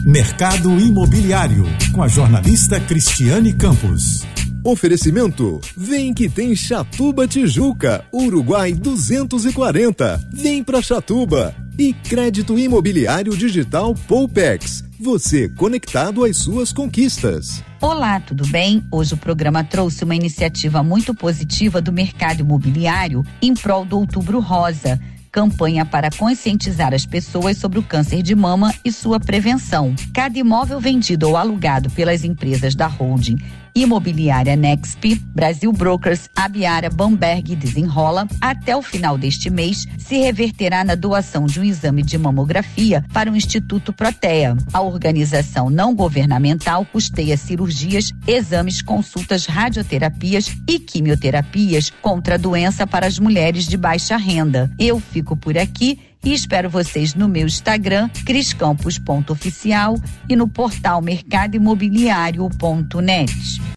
Mercado Imobiliário, com a jornalista Cristiane Campos. Oferecimento, vem que tem Chatuba Tijuca, Uruguai 240. Vem pra Chatuba. E Crédito Imobiliário Digital Poupex. Você conectado às suas conquistas. Olá, tudo bem? Hoje o programa trouxe uma iniciativa muito positiva do mercado imobiliário em prol do Outubro Rosa. Campanha para conscientizar as pessoas sobre o câncer de mama e sua prevenção. Cada imóvel vendido ou alugado pelas empresas da holding Imobiliária Nexp, Brasil Brokers, Abiara, Bamberg e Desenrola, até o final deste mês, se reverterá na doação de um exame de mamografia para o Instituto Protea. A organização não governamental custeia cirurgias, exames, consultas, radioterapias e quimioterapias contra a doença para as mulheres de baixa renda. Eu fico por aqui e espero vocês no meu Instagram, criscampos.oficial, e no portal mercadoimobiliario.net.